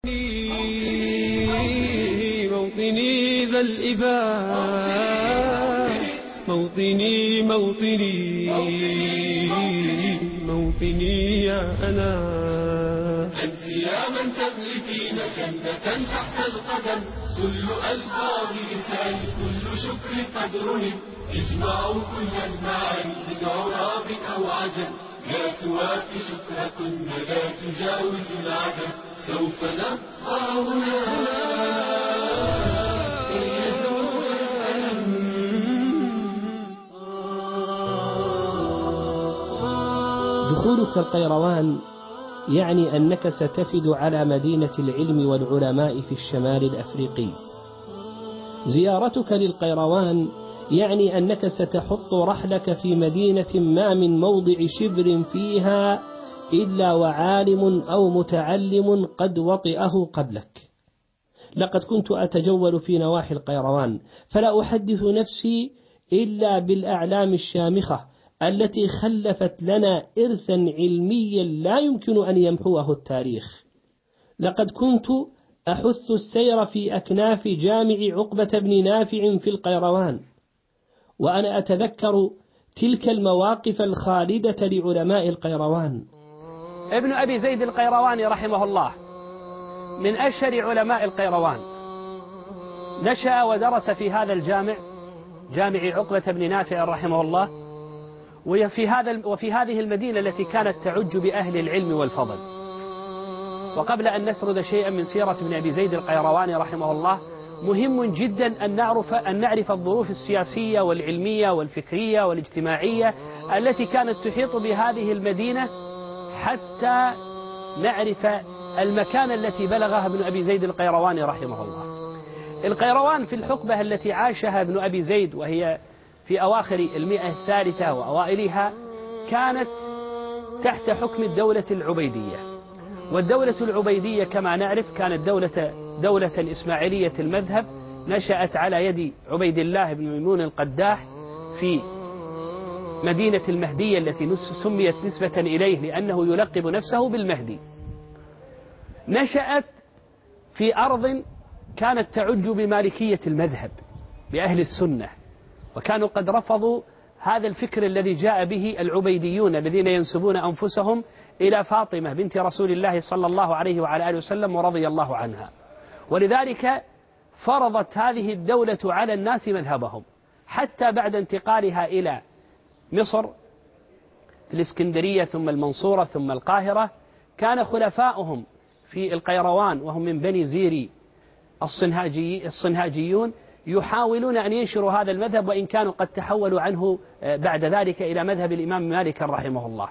موطني ذا الإباء، موطني موطني موطني يا أنا. أنت يا من تملكين جنة تحت القدم، كل ألفاظ لسان كل شكر قدره، اجمعوا كل المعاني من عراب أو عجم، لا توافي شكركن لا تجاوز العدم. سوف نبقى هنا يزول الألم. دخولك القيروان يعني أنك ستفد على مدينة العلم والعلماء في الشمال الأفريقي. زيارتك للقيروان يعني أنك ستحط رحلك في مدينة ما من موضع شبر فيها إلا وعالم أو متعلم قد وطئه قبلك. لقد كنت أتجول في نواحي القيروان فلا أحدث نفسي إلا بالأعلام الشامخة التي خلفت لنا إرثا علميا لا يمكن أن يمحوه التاريخ. لقد كنت أحث السير في أكناف جامع عقبة بن نافع في القيروان، وأنا أتذكر تلك المواقف الخالدة لعلماء القيروان. ابن أبي زيد القيرواني رحمه الله من أشهر علماء القيروان، نشأ ودرس في هذا الجامع، جامع عقبة بن نافع رحمه الله، وفي هذه المدينة التي كانت تعج بأهل العلم والفضل. وقبل أن نسرد شيئا من سيرة ابن أبي زيد القيرواني رحمه الله، مهم جدا أن نعرف الظروف السياسية والعلمية والفكرية والاجتماعية التي كانت تحيط بهذه المدينة حتى نعرف المكان التي بلغها ابن أبي زيد القيرواني رحمه الله. القيروان في الحقبة التي عاشها ابن أبي زيد وهي في أواخر المئة الثالثة وأوائلها كانت تحت حكم الدولة العبيدية. والدولة العبيدية كما نعرف كانت دولة إسماعيلية المذهب، نشأت على يد عبيد الله بن ميمون القداح في مدينة المهدية التي سميت نسبة إليه لأنه يلقب نفسه بالمهدي. نشأت في أرض كانت تعج بمالكية المذهب بأهل السنة، وكانوا قد رفضوا هذا الفكر الذي جاء به العبيديون الذين ينسبون أنفسهم إلى فاطمة بنت رسول الله صلى الله عليه وعلى آله وسلم ورضي الله عنها. ولذلك فرضت هذه الدولة على الناس مذهبهم، حتى بعد انتقالها إلى مصر في الإسكندرية ثم المنصورة ثم القاهرة، كان خلفاؤهم في القيروان وهم من بني زيري الصنهاجيون يحاولون أن ينشروا هذا المذهب، وإن كانوا قد تحولوا عنه بعد ذلك إلى مذهب الإمام مالك رحمه الله.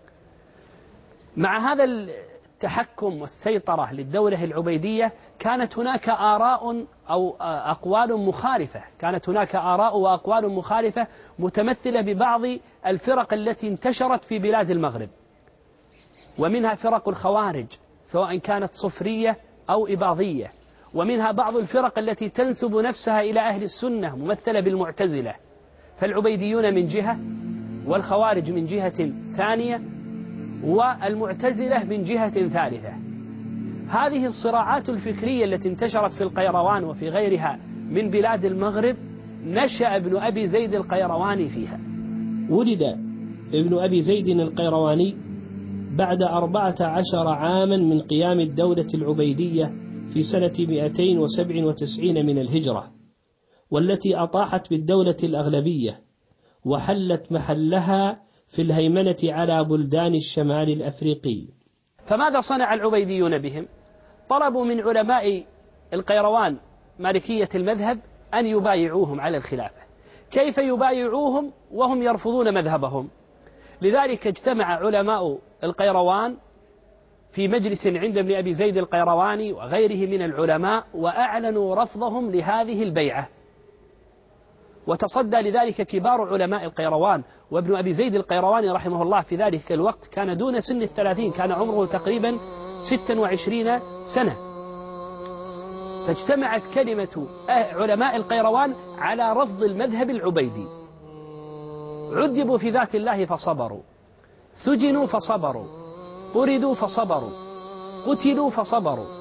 مع هذا التحكم والسيطرة للدولة العبيدية كانت هناك آراء أو أقوال مخالفة، كانت هناك آراء وأقوال مخالفة متمثلة ببعض الفرق التي انتشرت في بلاد المغرب، ومنها فرق الخوارج سواء كانت صفرية أو إباضية، ومنها بعض الفرق التي تنسب نفسها إلى أهل السنة ممثلة بالمعتزلة. فالعبيديون من جهة، والخوارج من جهة ثانية، والمعتزلة من جهة ثالثة. هذه الصراعات الفكرية التي انتشرت في القيروان وفي غيرها من بلاد المغرب نشأ ابن أبي زيد القيرواني فيها. ولد ابن أبي زيد القيرواني بعد 14 عاما من قيام الدولة العبيدية في سنة 297 من الهجرة، والتي أطاحت بالدولة الأغلبية وحلت محلها في الهيمنة على بلدان الشمال الأفريقي. فماذا صنع العبيديون بهم؟ طلبوا من علماء القيروان مالكية المذهب أن يبايعوهم على الخلافة. كيف يبايعوهم وهم يرفضون مذهبهم؟ لذلك اجتمع علماء القيروان في مجلس عند ابن أبي زيد القيرواني وغيره من العلماء وأعلنوا رفضهم لهذه البيعة. وتصدى لذلك كبار علماء القيروان، وابن أبي زيد القيرواني رحمه الله في ذلك الوقت كان دون سن 30، كان عمره تقريبا 26 سنة. فاجتمعت كلمة علماء القيروان على رفض المذهب العبيدي. عذبوا في ذات الله فصبروا، سجنوا فصبروا، طردوا فصبروا، قتلوا فصبروا،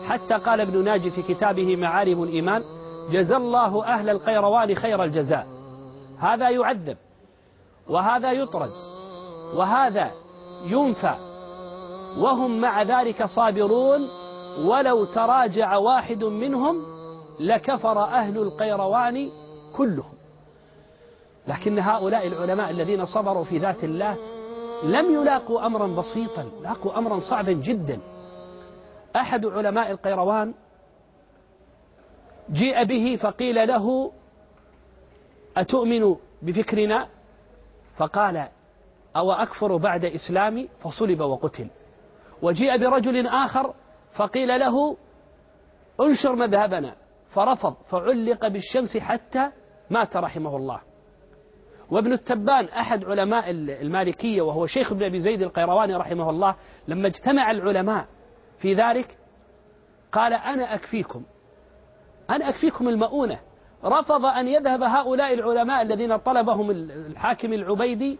حتى قال ابن ناجي في كتابه معالم الإيمان: جزى الله أهل القيروان خير الجزاء. هذا يعذب، وهذا يطرد، وهذا ينفى، وهم مع ذلك صابرون، ولو تراجع واحد منهم لكفر أهل القيروان كلهم. لكن هؤلاء العلماء الذين صبروا في ذات الله لم يلاقوا أمرا بسيطا، لاقوا أمرا صعبا جدا. أحد علماء القيروان جيء به فقيل له: أتؤمن بفكرنا؟ فقال: أو أكفر بعد إسلامي؟ فصلب وقتل. وجيء برجل آخر فقيل له: انشر مذهبنا، فرفض فعلق بالشمس حتى مات رحمه الله. وابن التبان أحد علماء المالكية وهو شيخ ابن أبي زيد القيرواني رحمه الله، لما اجتمع العلماء في ذلك قال: أنا أكفيكم المؤونة. رفض أن يذهب هؤلاء العلماء الذين طلبهم الحاكم العبيدي،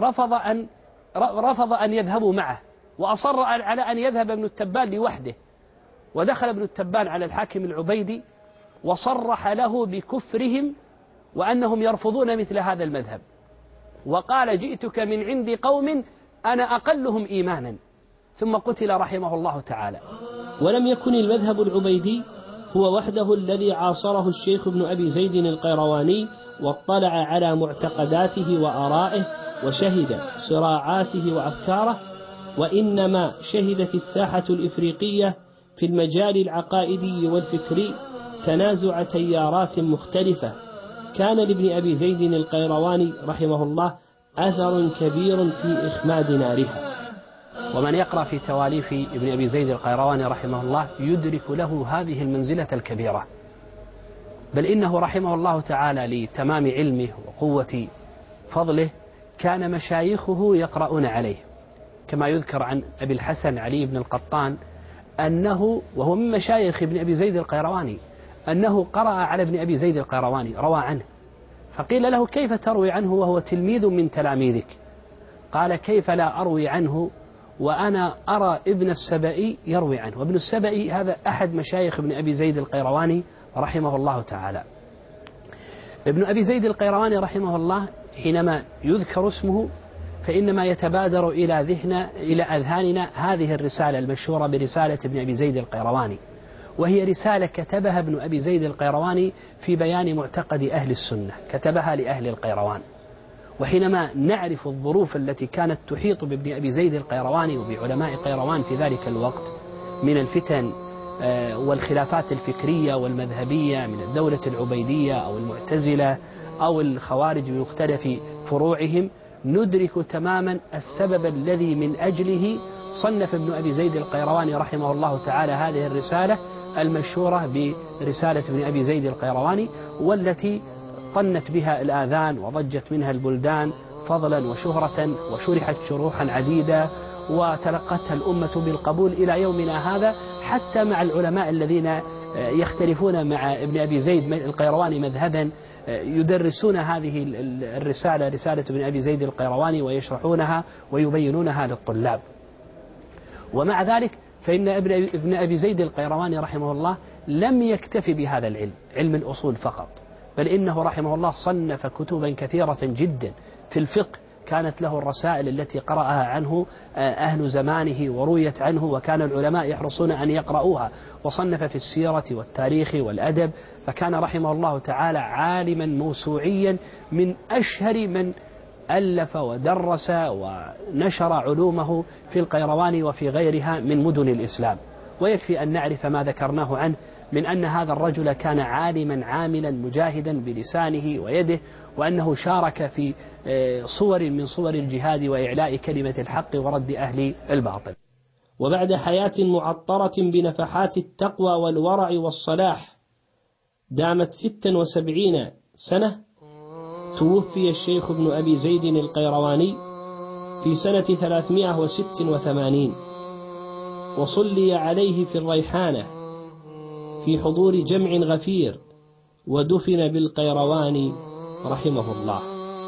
رفض أن يذهبوا معه، وأصر على أن يذهب ابن التبان لوحده. ودخل ابن التبان على الحاكم العبيدي وصرح له بكفرهم وأنهم يرفضون مثل هذا المذهب، وقال: جئتك من عند قوم أنا أقلهم إيمانا. ثم قتل رحمه الله تعالى. ولم يكن المذهب العبيدي هو وحده الذي عاصره الشيخ ابن أبي زيد القيرواني واطلع على معتقداته وآرائه وشهد صراعاته وأفكاره، وإنما شهدت الساحة الإفريقية في المجال العقائدي والفكري تنازع تيارات مختلفة. كان لابن أبي زيد القيرواني رحمه الله أثر كبير في إخماد نارها. ومن يقرأ في تواليف ابن أبي زيد القيرواني رحمه الله يدرك له هذه المنزلة الكبيرة، بل إنه رحمه الله تعالى لتمام علمه وقوة فضله كان مشايخه يقرؤون عليه، كما يذكر عن أبي الحسن علي بن القطان أنه وهو من مشايخ ابن أبي زيد القيرواني أنه قرأ على ابن أبي زيد القيرواني، روى عنه، فقيل له: كيف تروي عنه وهو تلميذ من تلاميذك؟ قال: كيف لا أروي عنه وأنا أرى ابن السبئي يروي عنه. وابن السبئي هذا أحد مشايخ ابن أبي زيد القيرواني رحمه الله تعالى. ابن أبي زيد القيرواني رحمه الله حينما يذكر اسمه فإنما يتبادر إلى أذهاننا هذه الرسالة المشهورة برسالة ابن أبي زيد القيرواني، وهي رسالة كتبها ابن أبي زيد القيرواني في بيان معتقد أهل السنة، كتبها لأهل القيروان. وحينما نعرف الظروف التي كانت تحيط بابن أبي زيد القيرواني وبعلماء قيروان في ذلك الوقت من الفتن والخلافات الفكرية والمذهبية من الدولة العبيدية أو المعتزلة أو الخوارج بمختلف فروعهم، ندرك تماما السبب الذي من أجله صنف ابن أبي زيد القيرواني رحمه الله تعالى هذه الرسالة المشهورة برسالة ابن أبي زيد القيرواني، والتي طنت بها الآذان وضجت منها البلدان فضلا وشهرة، وشرحت شروحا عديدة وتلقتها الأمة بالقبول إلى يومنا هذا، حتى مع العلماء الذين يختلفون مع ابن أبي زيد القيرواني مذهبا يدرسون هذه الرسالة، رسالة ابن أبي زيد القيرواني، ويشرحونها ويبينونها للطلاب. ومع ذلك فإن ابن أبي زيد القيرواني رحمه الله لم يكتفي بهذا العلم، علم الأصول فقط، بل إنه رحمه الله صنف كتبا كثيرة جدا في الفقه، كانت له الرسائل التي قرأها عنه أهل زمانه ورويت عنه، وكان العلماء يحرصون أن يقرؤوها. وصنف في السيرة والتاريخ والأدب، فكان رحمه الله تعالى عالما موسوعيا من أشهر من ألف ودرس ونشر علومه في القيروان وفي غيرها من مدن الإسلام. ويكفي أن نعرف ما ذكرناه عنه من أن هذا الرجل كان عالما عاملا مجاهدا بلسانه ويده، وأنه شارك في صور من صور الجهاد وإعلاء كلمة الحق ورد أهل الباطل. وبعد حياة معطرة بنفحات التقوى والورع والصلاح دامت 76 سنة، توفي الشيخ ابن أبي زيد القيرواني في سنة 386، وصلي عليه في الريحانة في حضور جمع غفير، ودفن بالقيروان رحمه الله.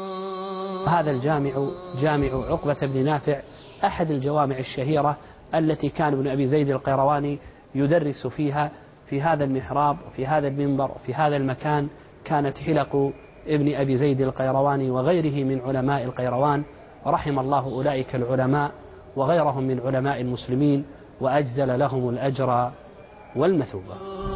هذا الجامع جامع عقبة بن نافع أحد الجوامع الشهيرة التي كان ابن أبي زيد القيرواني يدرس فيها في هذا المحراب وفي هذا المنبر وفي هذا المكان كانت حلق ابن أبي زيد القيرواني وغيره من علماء القيروان، رحم الله أولئك العلماء وغيرهم من علماء المسلمين وأجزل لهم الأجر والمثوبة.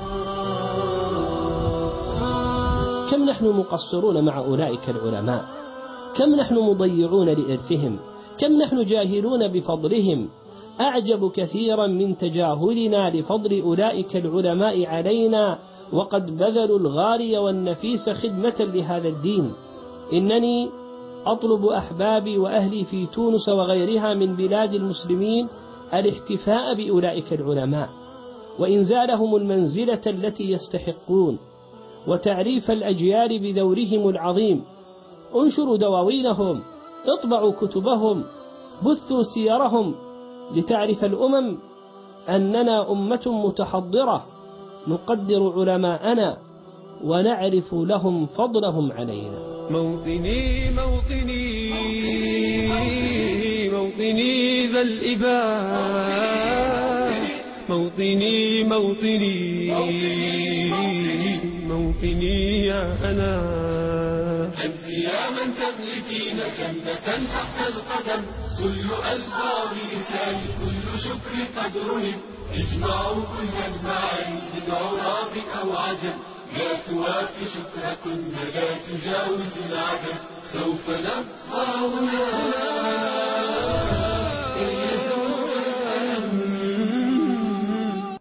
كم نحن مقصرون مع أولئك العلماء، كم نحن مضيعون لإرثهم، كم نحن جاهلون بفضلهم. أعجب كثيرا من تجاهلنا لفضل أولئك العلماء علينا وقد بذلوا الغالي والنفيس خدمة لهذا الدين. إنني أطلب أحبابي وأهلي في تونس وغيرها من بلاد المسلمين الاحتفاء بأولئك العلماء وإنزالهم المنزلة التي يستحقون وتعريف الأجيال بدورهم العظيم. انشروا دواوينهم، اطبعوا كتبهم، بثوا سيرهم، لتعرف الأمم أننا أمة متحضرة نقدر علماءنا ونعرف لهم فضلهم علينا. موطني موطني موطني ذا الإباء، موطني موطني موطني يا أنا. أنت يا من تملكين جنة تحت القدم، كل ألفاظ لسان كل شكر قدره، اجمعوا كل المعاني من عراب أو عجم، لا توافي شكركن لا تجاوز العدم، سوف نبقى هنا